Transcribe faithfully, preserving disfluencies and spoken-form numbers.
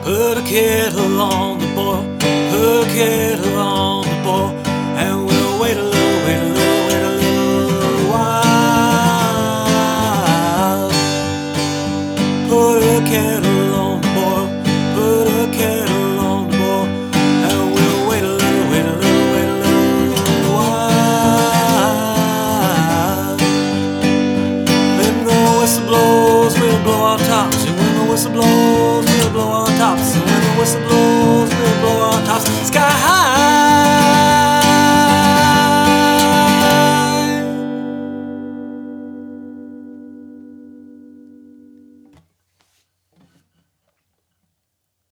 Put a kettle on the boil, put a kettle on the boil.